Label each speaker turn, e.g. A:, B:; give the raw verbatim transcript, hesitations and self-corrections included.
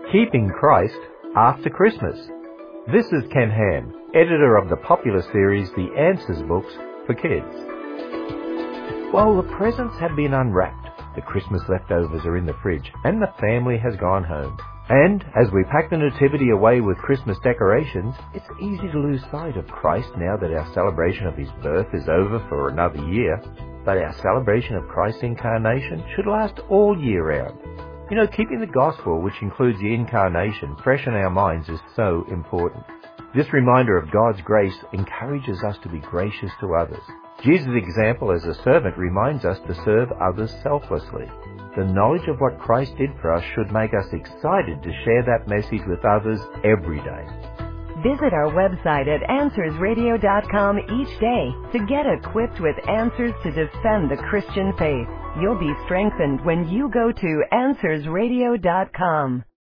A: Keeping Christ After Christmas. This is Ken Ham, editor of the popular series The Answers books for kids. Well, the presents have been unwrapped, the Christmas leftovers are in the fridge, and the family has gone home. And as we pack the nativity away with Christmas decorations, it's easy to lose sight of Christ now that our celebration of his birth is over for another year. But our celebration of Christ's incarnation should last all year round. You know, keeping the gospel, which includes the incarnation, fresh in our minds is so important. This reminder of God's grace encourages us to be gracious to others. Jesus' example as a servant reminds us to serve others selflessly. The knowledge of what Christ did for us should make us excited to share that message with others every day.
B: Visit our website at answers radio dot com each day to get equipped with answers to defend the Christian faith. You'll be strengthened when you go to answers radio dot com.